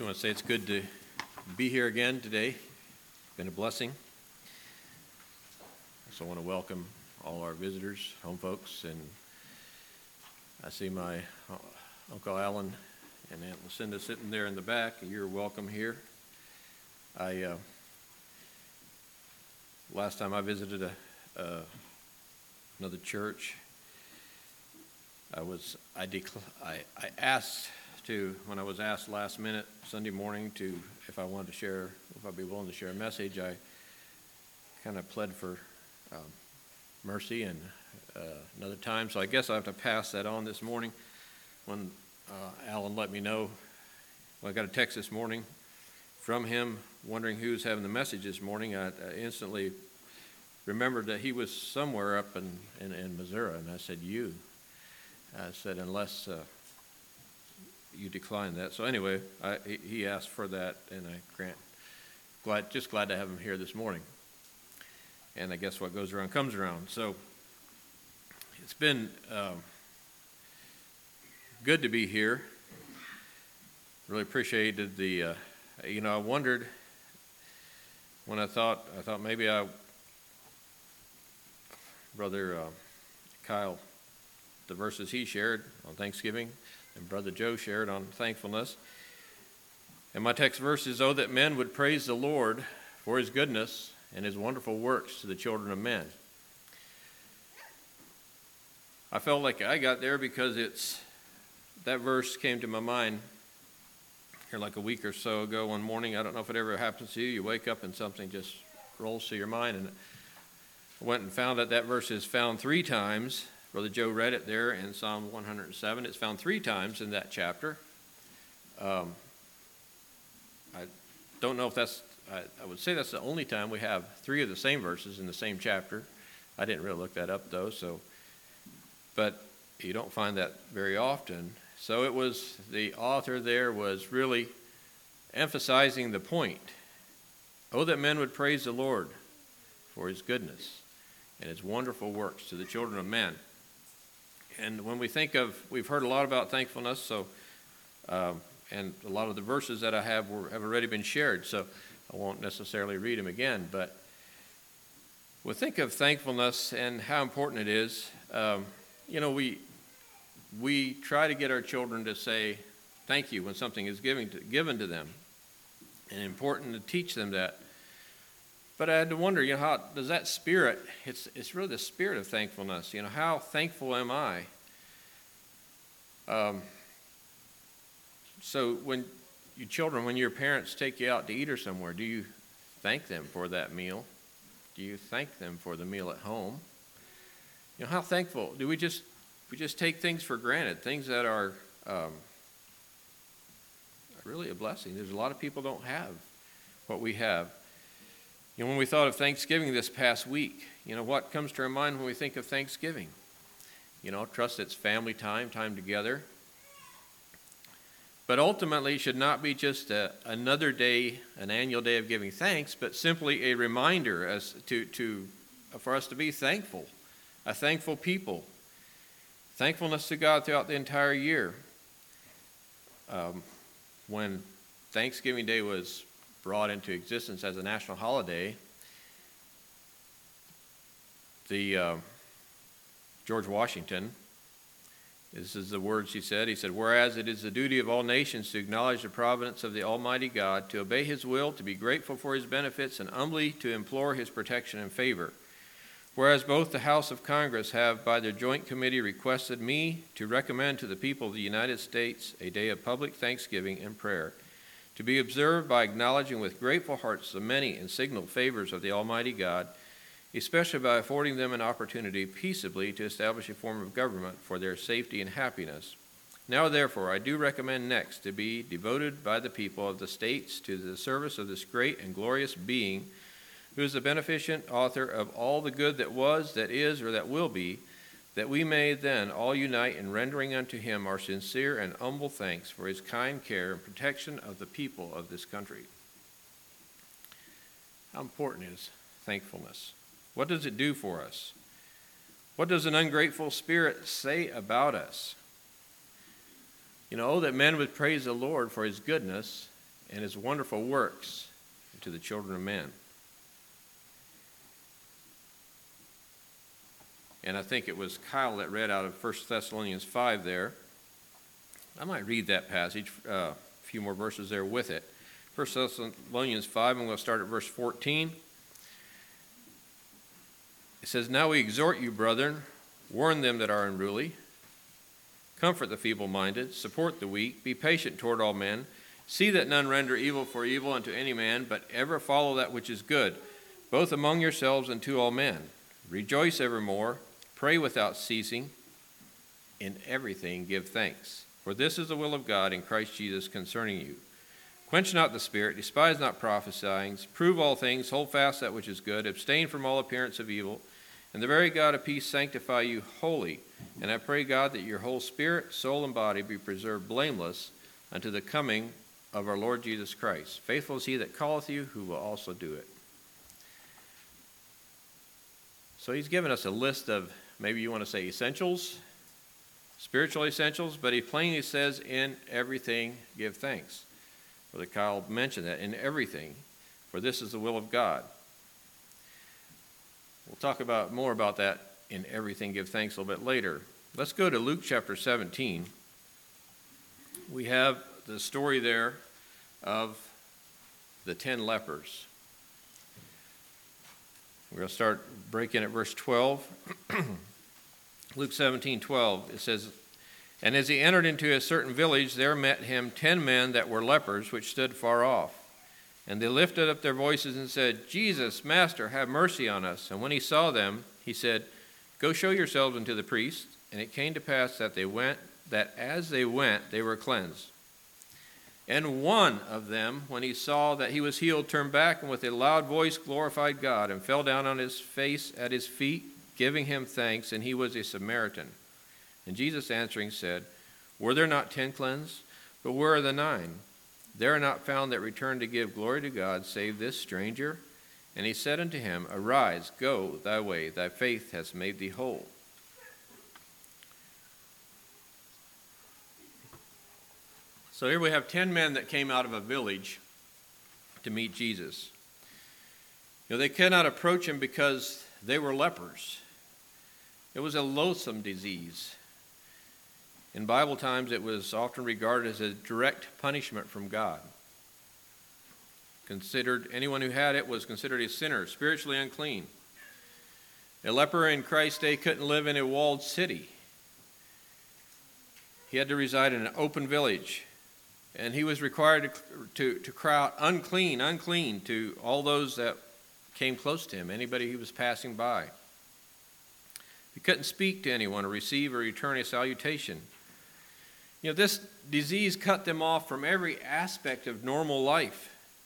I want to say it's good to be here again today. It's been a blessing. I also want to welcome all our visitors, home folks, and I see my Uncle Alan and Aunt Lucinda sitting there in the back. You're welcome here. Last time I visited another church, I asked to, when I was asked last minute Sunday morning if I'd be willing to share a message, I kind of pled for mercy and another time. So I guess I have to pass that on this morning. When Alan let me know, I got a text this morning from him wondering who's having the message this morning. I instantly remembered that he was somewhere up in Missouri, and I said, you. I said, unless you decline that. So anyway, he asked for that, and I just glad to have him here this morning. And I guess what goes around comes around. So it's been good to be here. Really appreciated the, I wondered when I thought maybe Brother Kyle, the verses he shared on Thanksgiving, and Brother Joe shared on thankfulness. And my text verse is, "Oh, that men would praise the Lord for his goodness and his wonderful works to the children of men." I felt like I got there because that verse came to my mind here like a week or so ago one morning. I don't know if it ever happens to you. You wake up and something just rolls through your mind. And I went and found that verse is found 3 times. Brother Joe read it there in Psalm 107. It's found 3 times in that chapter. I don't know if I would say that's the only time we have 3 of the same verses in the same chapter. I didn't really look that up though, but you don't find that very often. So it was, the author there was really emphasizing the point. Oh, that men would praise the Lord for his goodness and his wonderful works to the children of men. And when we've heard a lot about thankfulness, and a lot of the verses that I have already been shared, so I won't necessarily read them again. But we'll think of thankfulness and how important it is. We try to get our children to say thank you when something is given to them, and it's important to teach them that. But I had to wonder, how does that spirit, it's really the spirit of thankfulness. How thankful am I? So when your parents take you out to eat or somewhere, do you thank them for that meal? Do you thank them for the meal at home? How thankful? Do we just take things for granted, things that are really a blessing? There's a lot of people don't have what we have. When we thought of Thanksgiving this past week, what comes to our mind when we think of Thanksgiving? Trust it's family time together. But ultimately, it should not be just another day, an annual day of giving thanks, but simply a reminder for us to be thankful, a thankful people. Thankfulness to God throughout the entire year. When Thanksgiving Day was brought into existence as a national holiday, George Washington, this is the words he said. He said, "Whereas it is the duty of all nations to acknowledge the providence of the Almighty God, to obey his will, to be grateful for his benefits, and humbly to implore his protection and favor. Whereas both the House of Congress have, by their joint committee, requested me to recommend to the people of the United States a day of public thanksgiving and prayer, to be observed by acknowledging with grateful hearts the many and signal favors of the Almighty God, especially by affording them an opportunity peaceably to establish a form of government for their safety and happiness. Now, therefore, I do recommend next to be devoted by the people of the states to the service of this great and glorious being, who is the beneficent author of all the good that was, that is, or that will be, that we may then all unite in rendering unto him our sincere and humble thanks for his kind care and protection of the people of this country." How important is thankfulness? What does it do for us? What does an ungrateful spirit say about us? Oh, that men would praise the Lord for his goodness and his wonderful works to the children of men. And I think it was Kyle that read out of 1 Thessalonians 5 there. I might read that passage, a few more verses there with it. 1 Thessalonians 5, I'm going to start at verse 14. It says, "Now we exhort you, brethren, warn them that are unruly, comfort the feeble-minded, support the weak, be patient toward all men, see that none render evil for evil unto any man, but ever follow that which is good, both among yourselves and to all men. Rejoice evermore, pray without ceasing, in everything give thanks. For this is the will of God in Christ Jesus concerning you. Quench not the spirit, despise not prophesying, prove all things, hold fast that which is good, abstain from all appearance of evil, and the very God of peace sanctify you wholly. And I pray God that your whole spirit, soul, and body be preserved blameless unto the coming of our Lord Jesus Christ. Faithful is he that calleth you, who will also do it." So he's given us a list of, maybe you want to say essentials, spiritual essentials, but he plainly says, in everything give thanks. Brother Kyle mentioned that, in everything, for this is the will of God. We'll talk more about that, in everything give thanks, a little bit later. Let's go to Luke chapter 17. We have the story there of the 10 lepers. We're going to start breaking at verse 12. Luke 17:12, it says, "And as he entered into a certain village, there met him 10 men that were lepers, which stood far off. And they lifted up their voices and said, Jesus, Master, have mercy on us. And when he saw them, he said, Go show yourselves unto the priest. And it came to pass that as they went, they were cleansed. And one of them, when he saw that he was healed, turned back and with a loud voice glorified God, and fell down on his face at his feet, giving him thanks, and he was a Samaritan. And Jesus answering said, Were there not 10 cleansed? But where are the 9? There are not found that return to give glory to God, save this stranger. And he said unto him, Arise, go thy way, thy faith has made thee whole. So here we have 10 men that came out of a village to meet Jesus. They cannot approach him because they were lepers. It was a loathsome disease. In Bible times, it was often regarded as a direct punishment from God. Anyone who had it was considered a sinner, spiritually unclean. A leper in Christ's day couldn't live in a walled city. He had to reside in an open village. And he was required to cry out, unclean, unclean, to all those that came close to him, anybody he was passing by. He couldn't speak to anyone or receive or return a salutation. This disease cut them off from every aspect of normal life.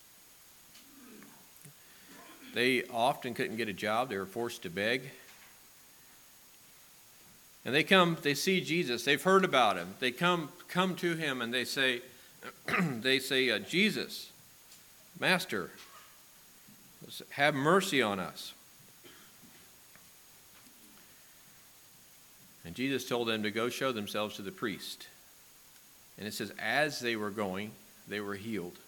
They often couldn't get a job. They were forced to beg. And they see Jesus. They've heard about him. They come to him and they say, Jesus, Master, have mercy on us. And Jesus told them to go show themselves to the priest. And it says, as they were going, they were healed.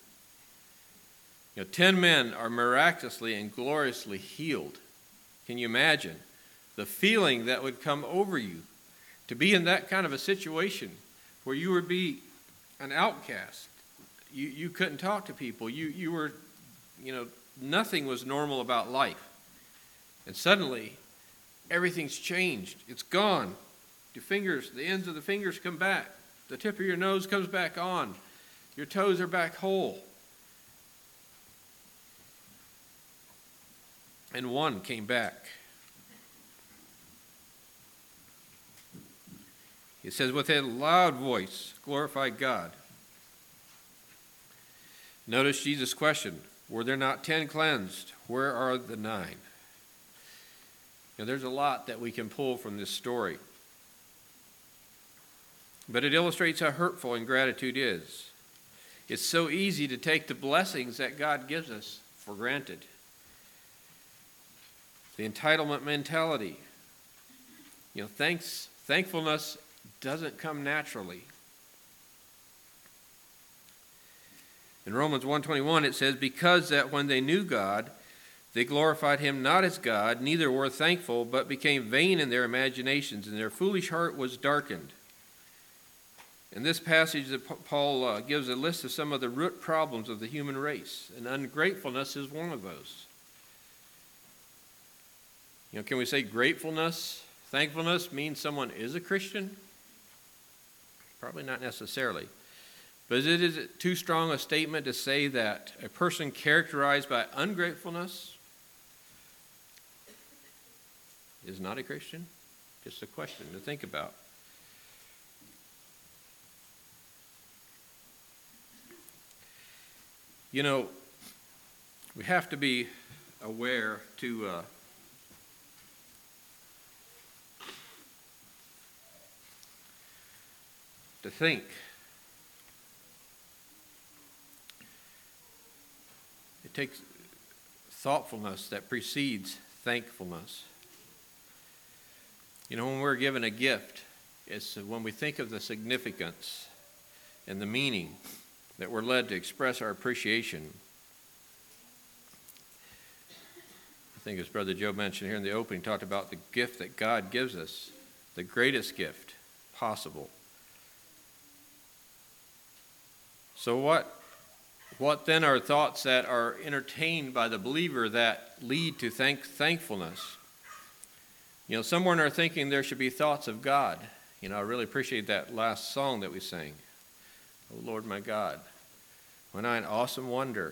10 men are miraculously and gloriously healed. Can you imagine the feeling that would come over you to be in that kind of a situation where you would be an outcast? You couldn't talk to people. You were, nothing was normal about life. And suddenly, everything's changed. It's gone. The ends of the fingers come back. The tip of your nose comes back on. Your toes are back whole. And one came back. It says, with a loud voice, glorified God. Notice Jesus' question, were there not 10 cleansed? Where are the 9? There's a lot that we can pull from this story. But it illustrates how hurtful ingratitude is. It's so easy to take the blessings that God gives us for granted. The entitlement mentality. Thankfulness doesn't come naturally. In Romans 1:21 it says, because that when they knew God, they glorified him not as God, neither were thankful, but became vain in their imaginations, and their foolish heart was darkened. In this passage, Paul gives a list of some of the root problems of the human race, and ungratefulness is one of those. Can we say gratefulness, thankfulness means someone is a Christian? Probably not necessarily. But is it too strong a statement to say that a person characterized by ungratefulness is not a Christian? Just a question to think about. We have to be aware to think. It takes thoughtfulness that precedes thankfulness. When we're given a gift, it's when we think of the significance and the meaning that we're led to express our appreciation. I think as Brother Joe mentioned here in the opening, talked about the gift that God gives us, the greatest gift possible. So what then are thoughts that are entertained by the believer that lead to thankfulness? Somewhere in our thinking there should be thoughts of God. I really appreciate that last song that we sang. Oh Lord my God, when I in awesome wonder.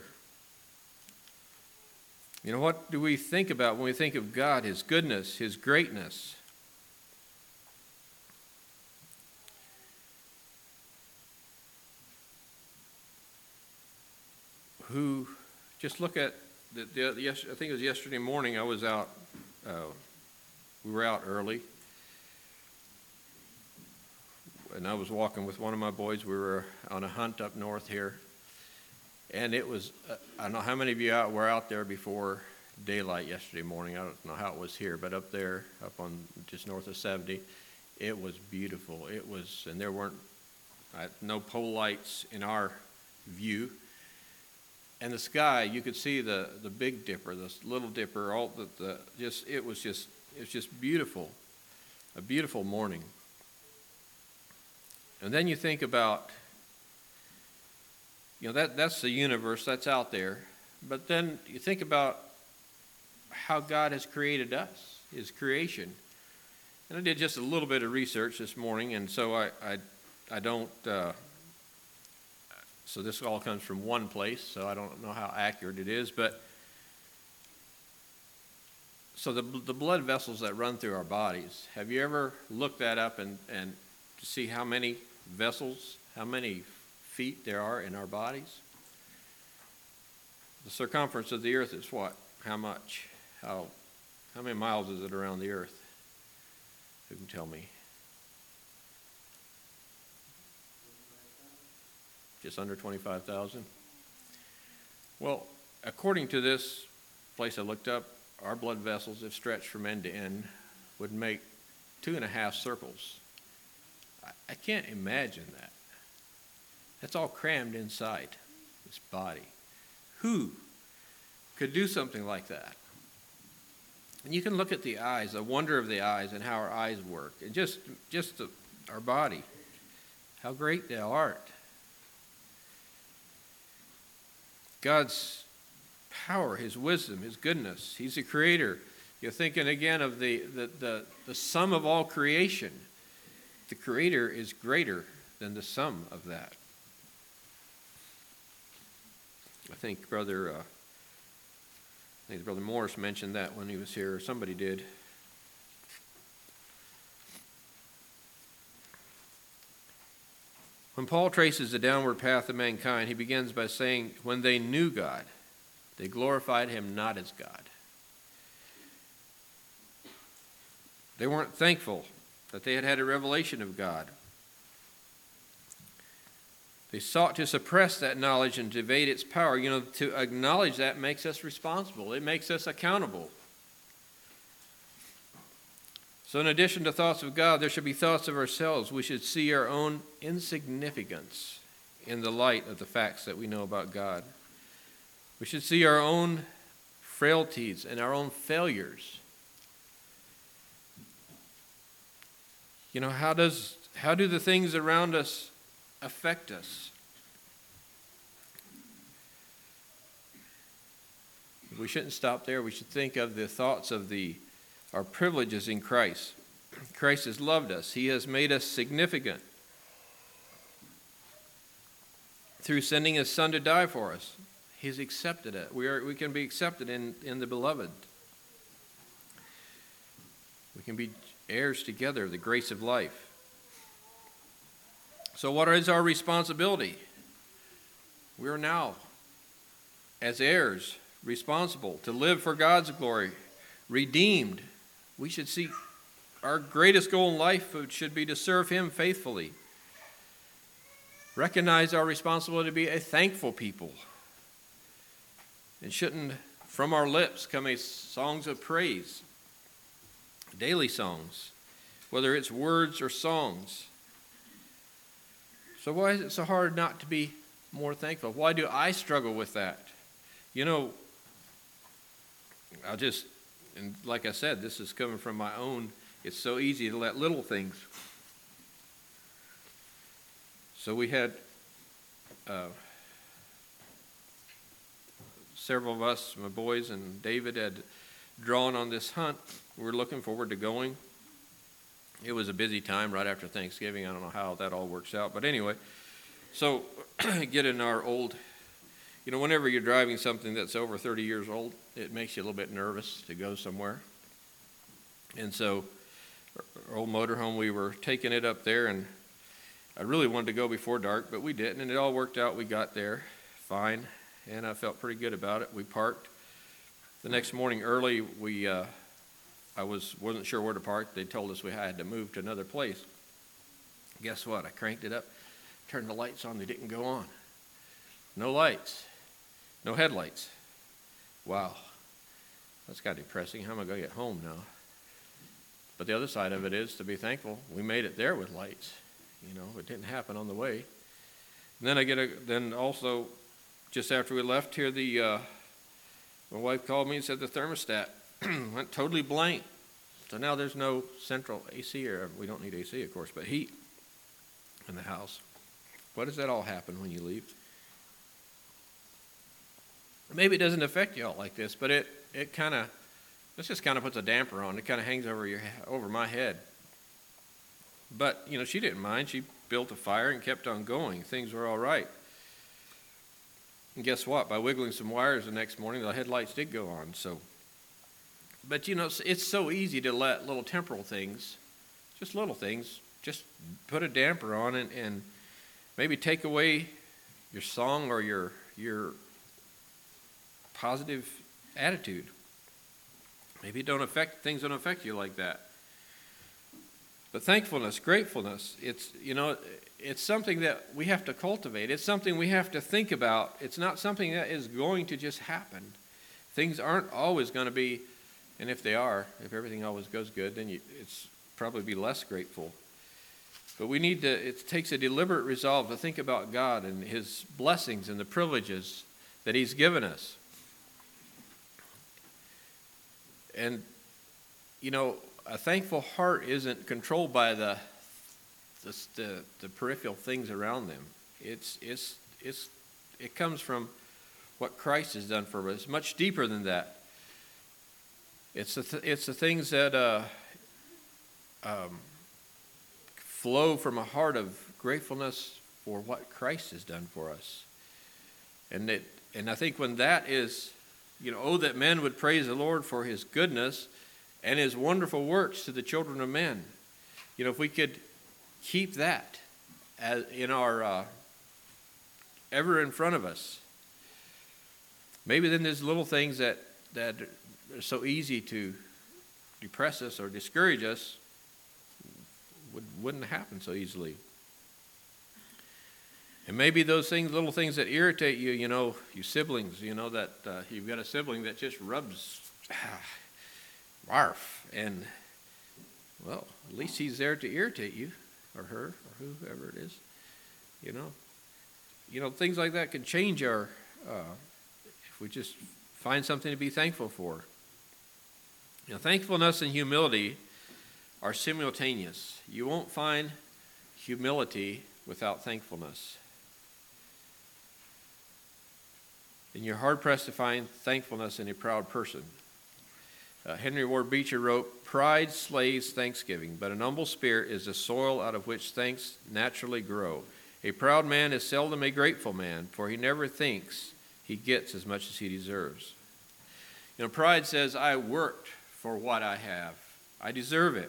What do we think about when we think of God, his goodness, his greatness? Just look at, I think it was yesterday morning I was out, we were out early, and I was walking with one of my boys. We were on a hunt up north here, and it was, I don't know how many of you were out there before daylight yesterday morning. I don't know how it was here, but up there, up on just north of 70, it was beautiful. It was, and there weren't no pole lights in our view. And the sky, you could see the Big Dipper, the Little Dipper, it was just beautiful, a beautiful morning. And then you think about, that's the universe, that's out there. But then you think about how God has created us, his creation. And I did just a little bit of research this morning, and so I don't. So this all comes from one place, so I don't know how accurate it is, but so the blood vessels that run through our bodies, have you ever looked that up and to see how many vessels, how many feet there are in our bodies? The circumference of the earth is what? How much? How many miles is it around the earth? Who can tell me? Just under 25,000. Well, according to this place I looked up, our blood vessels, if stretched from end to end, would make 2.5 circles. I can't imagine that. That's all crammed inside this body. Who could do something like that? And you can look at the eyes, the wonder of the eyes and how our eyes work, and just our body, how great thou art. God's power, his wisdom, his goodness. He's the creator. You're thinking again of the sum of all creation. The creator is greater than the sum of that. I think Brother Morris mentioned that when he was here, or somebody did. When Paul traces the downward path of mankind, he begins by saying, when they knew God, they glorified him not as God. They weren't thankful that they had had a revelation of God. They sought to suppress that knowledge and to evade its power. To acknowledge that makes us responsible. It makes us accountable. So in addition to thoughts of God, there should be thoughts of ourselves. We should see our own insignificance in the light of the facts that we know about God. We should see our own frailties and our own failures. You know, how do the things around us affect us? We shouldn't stop there. We should think of the thoughts of our privileges in Christ. Christ has loved us. He has made us significant through sending His Son to die for us. He's accepted it. We can be accepted in the Beloved. We can be heirs together of the grace of life. So what is our responsibility? We are now, as heirs, responsible to live for God's glory, redeemed. We should see our greatest goal in life should be to serve Him faithfully. Recognize our responsibility to be a thankful people. And shouldn't from our lips come songs of praise, daily songs, whether it's words or songs. So why is it so hard not to be more thankful? Why do I struggle with that? You know, and like I said, this is coming from my own. It's so easy to let little things. So we had several of us, my boys and David, had drawn on this hunt. We were looking forward to going. It was a busy time right after Thanksgiving. I don't know how that all works out. But anyway, so get in our old, whenever you're driving something that's over 30 years old, it makes you a little bit nervous to go somewhere. And so our old motorhome, we were taking it up there, and I really wanted to go before dark, but we didn't, and it all worked out. We got there fine, and I felt pretty good about it. We parked. The next morning early, I wasn't sure where to park. They told us we had to move to another place. Guess what? I cranked it up, turned the lights on. They didn't go on. No lights. No headlights. Wow. That's kind of depressing. How am I going to get home now? But the other side of it is to be thankful. We made it there with lights. It didn't happen on the way. And then then also, just after we left here, my wife called me and said the thermostat went totally blank. So now there's no central AC, or we don't need AC, of course, but heat in the house. Why does that all happen when you leave? Maybe it doesn't affect you all like this, but it just kind of puts a damper on. It kind of hangs over my head. But, she didn't mind. She built a fire and kept on going. Things were all right. And guess what? By wiggling some wires the next morning, the headlights did go on. But, it's so easy to let little temporal things, just little things, just put a damper on it and maybe take away your song or your positive attitude. Maybe things don't affect you like that. But thankfulness, gratefulness, it's something that we have to cultivate. It's something we have to think about. It's not something that is going to just happen. Things aren't always going to be, and if if everything always goes good, then it's probably be less grateful. But it takes a deliberate resolve to think about God and His blessings and the privileges that He's given us. And, a thankful heart isn't controlled by the peripheral things around them. It comes from what Christ has done for us. Much deeper than that. It's the things that flow from a heart of gratefulness for what Christ has done for us. And I think when that is, oh, that men would praise the Lord for His goodness and His wonderful works to the children of men. If we could keep that in our ever in front of us, maybe then there's little things that are so easy to depress us or discourage us wouldn't happen so easily. And maybe those little things that irritate you, you siblings, that you've got a sibling that just rubs, barf, and, well, at least he's there to irritate you, or her, or whoever it is, things like that can change if we just find something to be thankful for. Thankfulness and humility are simultaneous. You won't find humility without thankfulness. And you're hard-pressed to find thankfulness in a proud person. Henry Ward Beecher wrote, "Pride slays thanksgiving, but an humble spirit is the soil out of which thanks naturally grow. A proud man is seldom a grateful man, for he never thinks he gets as much as he deserves." Pride says, I worked for what I have. I deserve it.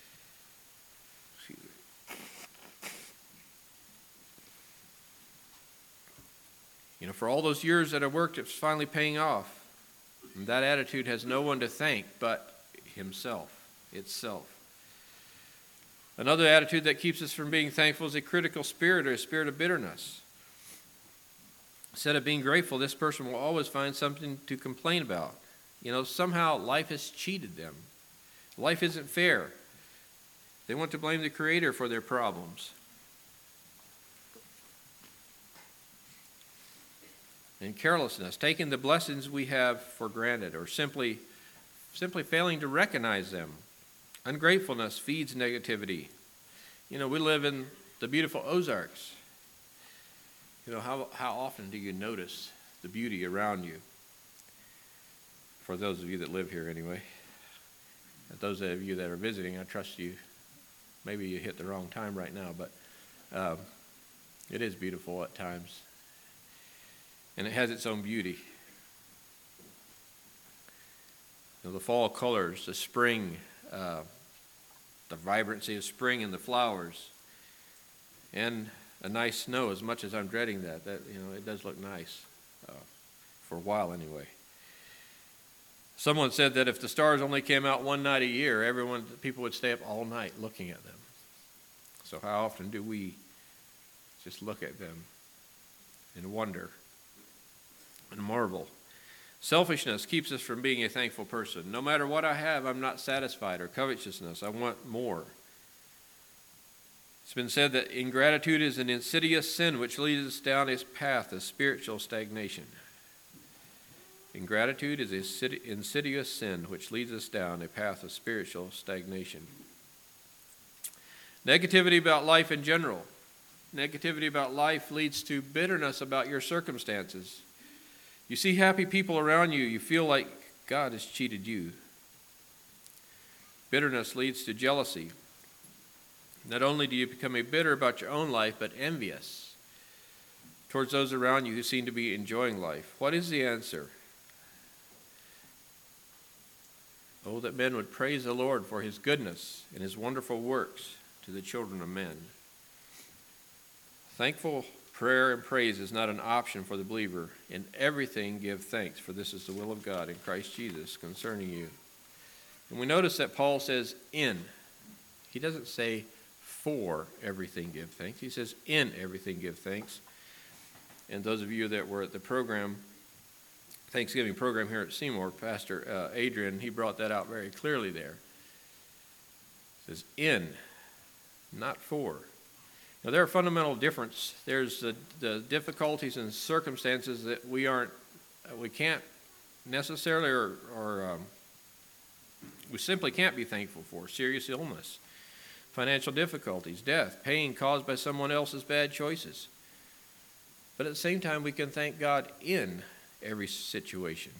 For all those years that I worked, it's finally paying off. And that attitude has no one to thank but himself, itself. Another attitude that keeps us from being thankful is a critical spirit or a spirit of bitterness. Instead of being grateful, this person will always find something to complain about. Somehow life has cheated them. Life isn't fair. They want to blame the Creator for their problems. And carelessness, taking the blessings we have for granted or simply failing to recognize them. Ungratefulness feeds negativity. We live in the beautiful Ozarks. How often do you notice the beauty around you? For those of you that live here anyway. Those of you that are visiting, I trust you. Maybe you hit the wrong time right now, but it is beautiful at times. And it has its own beauty. The fall colors, the spring, the vibrancy of spring and the flowers, and a nice snow. As much as I'm dreading that it does look nice for a while anyway. Someone said that if the stars only came out one night a year, people would stay up all night looking at them. So how often do we just look at them and wonder and marvel? Selfishness keeps us from being a thankful person. No matter what I have, I'm not satisfied. Or covetousness, I want more. It's been said that ingratitude is an insidious sin which leads us down a path of spiritual stagnation. Ingratitude is an insidious sin which leads us down a path of spiritual stagnation. Negativity about life in general. Negativity about life leads to bitterness about your circumstances. You see happy people around you, you feel like God has cheated you. Bitterness leads to jealousy. Not only do you become bitter about your own life, but envious towards those around you who seem to be enjoying life. What is the answer? Oh, that men would praise the Lord for his goodness and his wonderful works to the children of men. Thankful prayer and praise is not an option for the believer. In everything give thanks, for this is the will of God in Christ Jesus concerning you. And we notice that Paul says in. He doesn't say for everything give thanks. He says in everything give thanks. And those of you that were at the Thanksgiving program here at Seymour, Pastor Adrian, he brought that out very clearly there. It says in, not for. Now, there are fundamental differences. There's the difficulties and circumstances that we can't necessarily or we simply can't be thankful for. Serious illness, financial difficulties, death, pain caused by someone else's bad choices. But at the same time, we can thank God in every situation.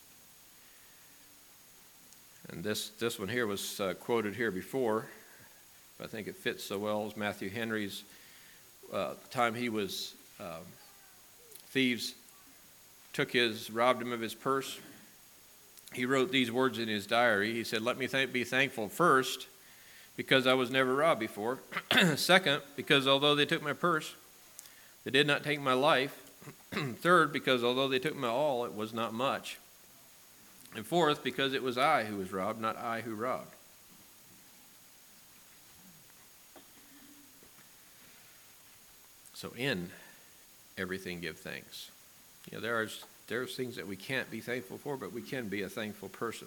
And this one here was quoted here before. I think it fits so well as Matthew Henry's time he was thieves robbed him of his purse. He wrote these words in his diary. He said, "Let me be thankful first because I was never robbed before. Second, because although they took my purse, they did not take my life. Third, because although they took my all, it was not much. And fourth, because it was I who was robbed, not I who robbed." So in everything give thanks. There's things that we can't be thankful for, but we can be a thankful person.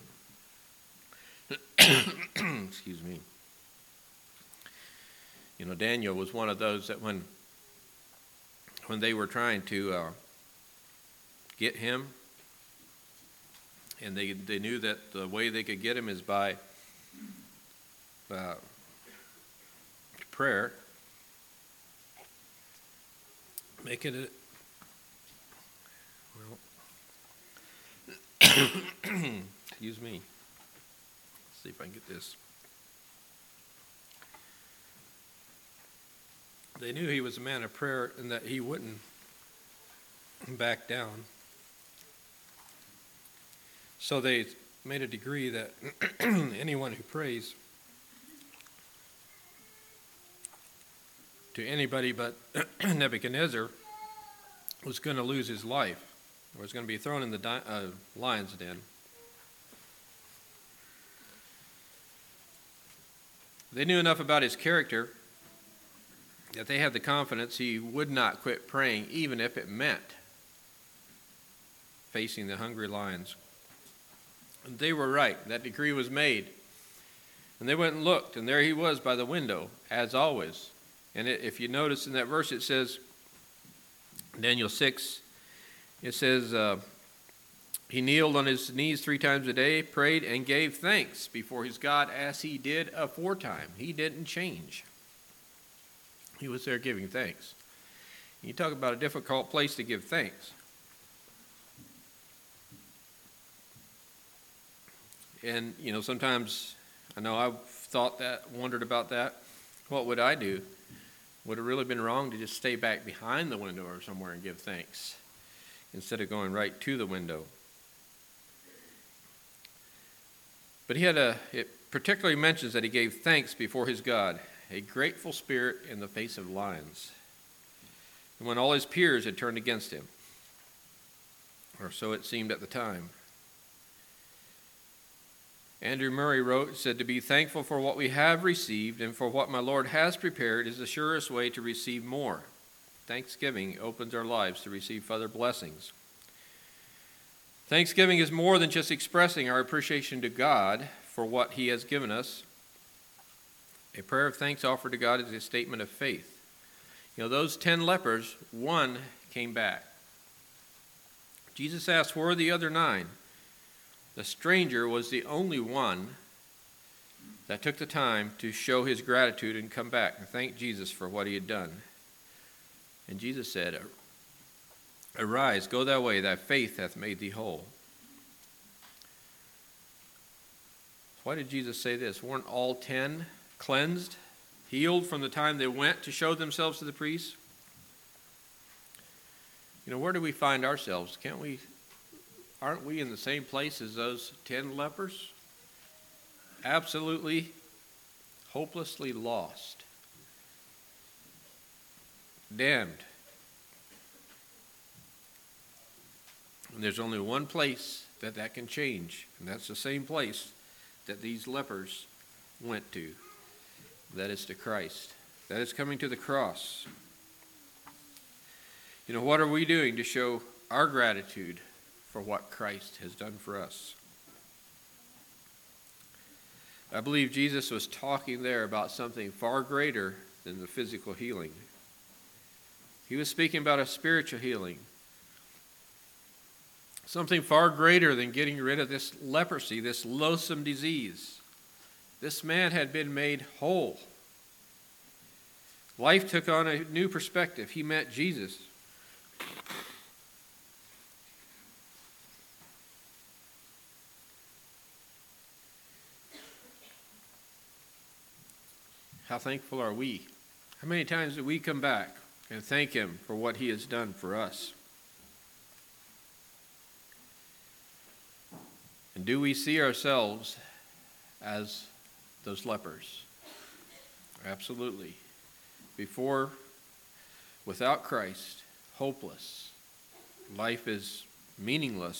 Excuse me. Daniel was one of those that when when they were trying to get him, and they knew that the way they could get him is by prayer, making it, well, excuse me. Let's see if I can get this. They knew he was a man of prayer and that he wouldn't back down. So they made a decree that anyone who prays to anybody but Nebuchadnezzar was going to lose his life, or was going to be thrown in the lion's den. They knew enough about his character that they had the confidence he would not quit praying, even if it meant facing the hungry lions. And they were right. That decree was made. And they went and looked, and there he was by the window, as always. And if you notice in that verse, it says, Daniel 6, it says, he kneeled on his knees 3 times a day, prayed, and gave thanks before his God as he did aforetime. He didn't change. He was there giving thanks. You talk about a difficult place to give thanks. And, sometimes I know I've thought that, wondered about that. What would I do? Would it really been wrong to just stay back behind the window or somewhere and give thanks instead of going right to the window? But it particularly mentions that he gave thanks before his God, a grateful spirit in the face of lions. And when all his peers had turned against him, or so it seemed at the time. Andrew Murray said, to be thankful for what we have received and for what my Lord has prepared is the surest way to receive more. Thanksgiving opens our lives to receive further blessings. Thanksgiving is more than just expressing our appreciation to God for what he has given us. A prayer of thanks offered to God is a statement of faith. Those 10 lepers, 1 came back. Jesus asked, where are the other 9? The stranger was the only one that took the time to show his gratitude and come back and thank Jesus for what he had done. And Jesus said, arise, go thy way, thy faith hath made thee whole. Why did Jesus say this? Weren't all 10 cleansed, healed from the time they went to show themselves to the priests? Where do we find ourselves? Aren't we in the same place as those 10 lepers? Absolutely, hopelessly lost. Damned. And there's only one place that can change, and that's the same place that these lepers went to. That is to Christ. That is coming to the cross. What are we doing to show our gratitude for what Christ has done for us? I believe Jesus was talking there about something far greater than the physical healing. He was speaking about a spiritual healing. Something far greater than getting rid of this leprosy, this loathsome disease. This man had been made whole. Life took on a new perspective. He met Jesus. How thankful are we? How many times do we come back and thank him for what he has done for us? And do we see ourselves as those lepers? Absolutely. Without Christ, hopeless. Life is meaningless.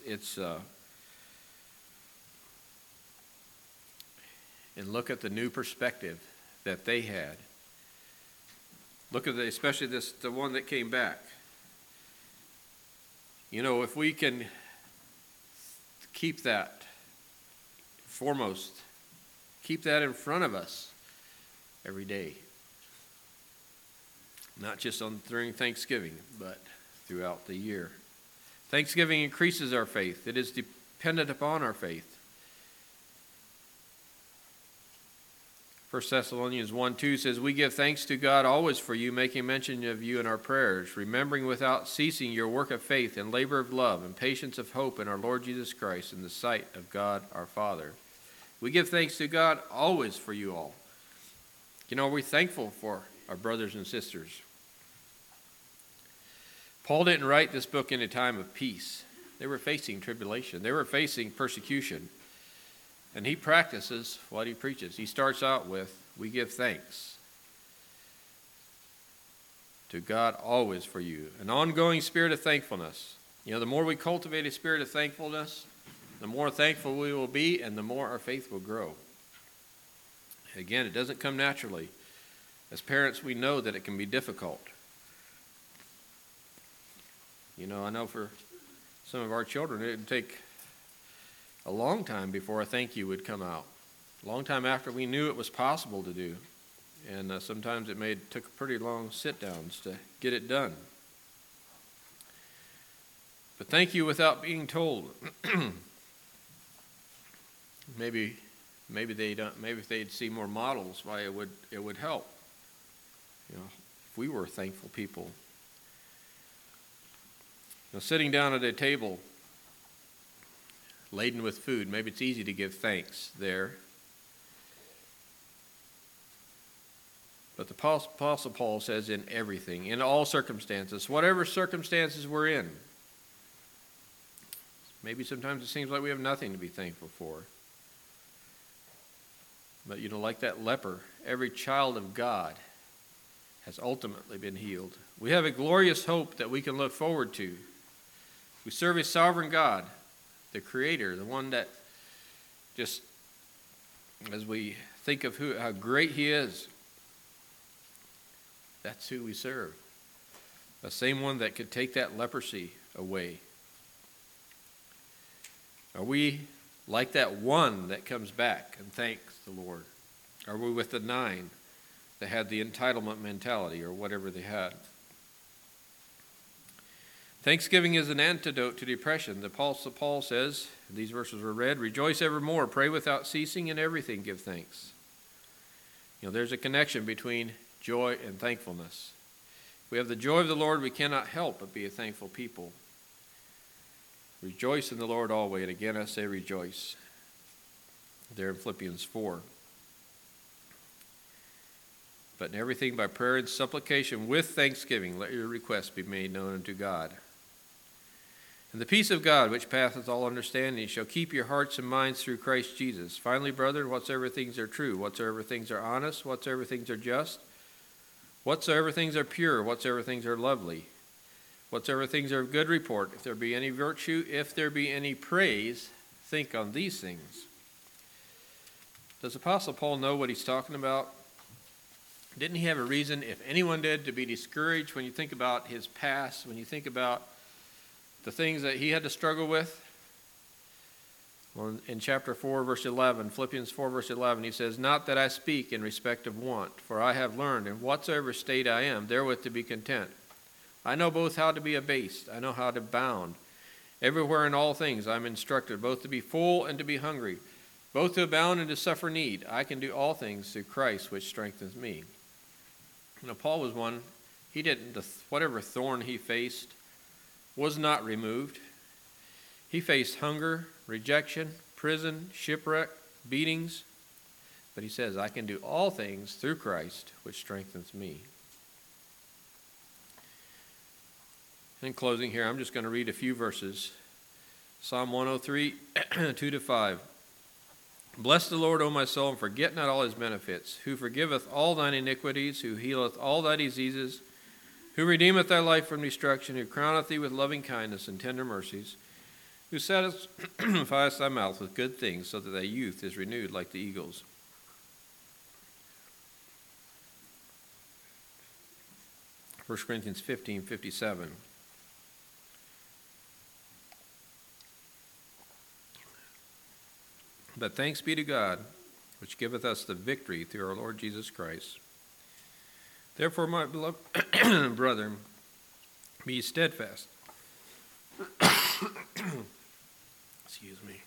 And look at the new perspective that they had. Look at especially the one that came back. If we can keep that foremost, keep that in front of us every day. not just during Thanksgiving, but throughout the year. Thanksgiving increases our faith. It is dependent upon our faith. 1 Thessalonians 1:2 says, "We give thanks to God always for you, making mention of you in our prayers, remembering without ceasing your work of faith and labor of love and patience of hope in our Lord Jesus Christ in the sight of God our Father." We give thanks to God always for you all. You know, we're thankful for our brothers and sisters. Paul didn't write this book in a time of peace. They were facing tribulation. They were facing persecution. And he practices what he preaches. He starts out with, we give thanks to God always for you. An ongoing spirit of thankfulness. You know, the more we cultivate a spirit of thankfulness, the more thankful we will be and the more our faith will grow. Again, it doesn't come naturally. As parents, we know that it can be difficult. You know, I know for some of our children, it would take a long time before a thank you would come out. A long time after we knew it was possible to do. And sometimes it took pretty long sit-downs to get it done. But thank you without being told. Maybe if they'd see more models, why it would help. You know, if we were thankful people. Now, sitting down at a table laden with food, maybe it's easy to give thanks there. But the Apostle Paul says in everything, in all circumstances, whatever circumstances we're in. Maybe sometimes it seems like we have nothing to be thankful for. But you know, like that leper, every child of God has ultimately been healed. We have a glorious hope that we can look forward to. We serve a sovereign God, the Creator, the one that just, as we think of how great He is, that's who we serve. The same one that could take that leprosy away. Are we like that one that comes back and thanks the Lord? Are we with the 9 that had the entitlement mentality or whatever they had? Thanksgiving is an antidote to depression. The Apostle Paul says, these verses were read, "Rejoice evermore, pray without ceasing, in everything give thanks." You know, there's a connection between joy and thankfulness. If we have the joy of the Lord, we cannot help but be a thankful people. Rejoice in the Lord always. And again, I say rejoice. There in Philippians 4. But in everything by prayer and supplication with thanksgiving, let your requests be made known unto God. And the peace of God, which passeth all understanding, shall keep your hearts and minds through Christ Jesus. Finally, brethren, whatsoever things are true, whatsoever things are honest, whatsoever things are just, whatsoever things are pure, whatsoever things are lovely, whatsoever things are of good report, if there be any virtue, if there be any praise, think on these things. Does Apostle Paul know what he's talking about? Didn't he have a reason, if anyone did, to be discouraged when you think about his past, when you think about the things that he had to struggle with? Well, in chapter 4, verse 11, Philippians 4, verse 11, he says, "Not that I speak in respect of want, for I have learned, in whatsoever state I am, therewith to be content. I know both how to be abased, I know how to abound. Everywhere in all things I am instructed, both to be full and to be hungry, both to abound and to suffer need. I can do all things through Christ, which strengthens me." You know, Paul was one, he didn't, whatever thorn he faced was not removed. He faced hunger, rejection, prison, shipwreck, beatings. But he says, I can do all things through Christ, which strengthens me. In closing here, I'm just going to read a few verses. Psalm 103, 2-5. "Bless the Lord, O my soul, and forget not all his benefits, who forgiveth all thine iniquities, who healeth all thy diseases, who redeemeth thy life from destruction, who crowneth thee with loving kindness and tender mercies, who satisfieth thy mouth with good things, so that thy youth is renewed like the eagles." 1 Corinthians 15:57. "But thanks be to God, which giveth us the victory through our Lord Jesus Christ. Therefore, my beloved brethren, be steadfast. Excuse me.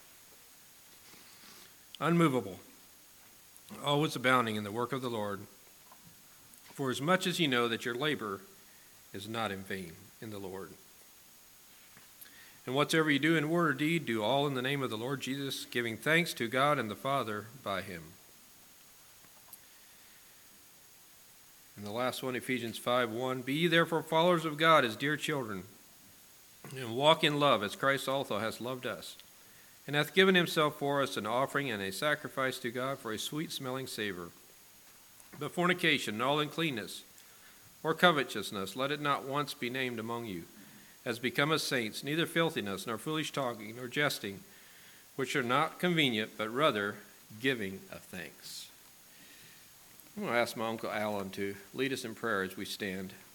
Unmovable, always abounding in the work of the Lord, for as much as you know that your labor is not in vain in the Lord. And whatsoever you do in word or deed, do all in the name of the Lord Jesus, giving thanks to God and the Father by him. And the last one, Ephesians 5:1, be ye therefore followers of God as dear children, and walk in love as Christ also hath loved us, and hath given himself for us an offering and a sacrifice to God for a sweet-smelling savor. But fornication and all uncleanness or covetousness, let it not once be named among you, as becometh saints, neither filthiness, nor foolish talking, nor jesting, which are not convenient, but rather giving of thanks. I'm going to ask my Uncle Alan to lead us in prayer as we stand.